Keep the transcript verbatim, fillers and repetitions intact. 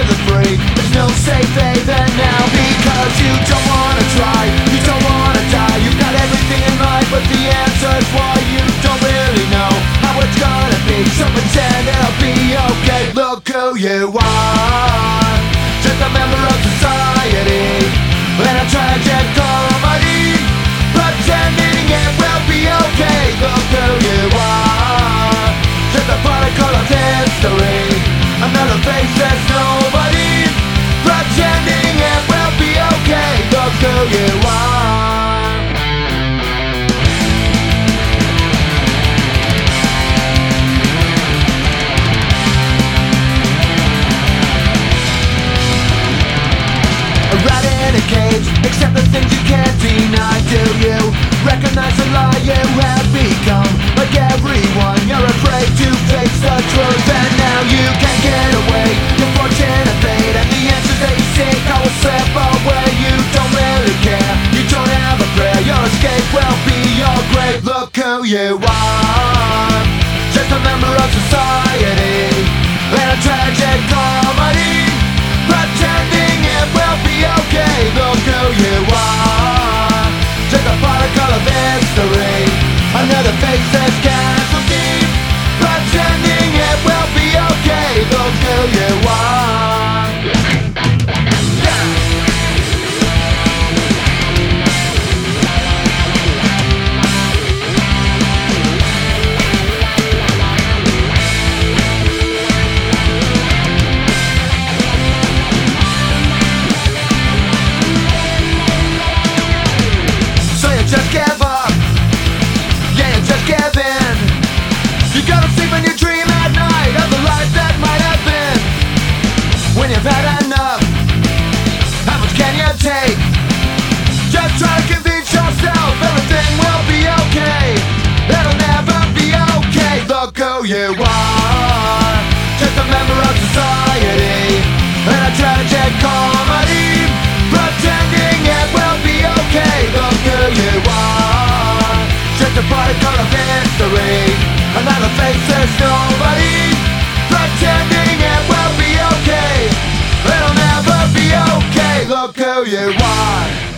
the free. There's no safe haven now because you don't wanna try, you don't wanna die. You've got everything in mind, but the answer's why you don't really know how it's gonna be. So pretend it'll be okay. Look who you are, just a member of society, and a tragic comedy, pretending it will be okay. Look who you are, just a particle of history, another face that's nobody, pretending it will be okay. Look who you are. A rat in a cage, accept the things you can't deny. Do you recognize the lie you have become? Like everyone, you're afraid to face the truth, and now you can't get away. Your fortunate fate and the answers that you seek I will slip away. You don't really care, you don't have a prayer. Your escape will be your grave. Look who you are, just a member of society, and a tragic comedy, pretending it will be okay. Look who you are, just a particle of history, another face that's casualty, pretending it will be okay. Look who you are. Just give up, yeah, you just give in. You gotta sleep when you dream at night of the life that might have been. When you've had enough, how much can you take? Just try to convince yourself everything will be okay. It'll never be okay. Look who you are, just a member of society, and a tragic comedy, pretending it will be okay. Look who you are, just a particle of history, another face there's nobody, pretending it will be okay. It'll never be okay. Look who you are.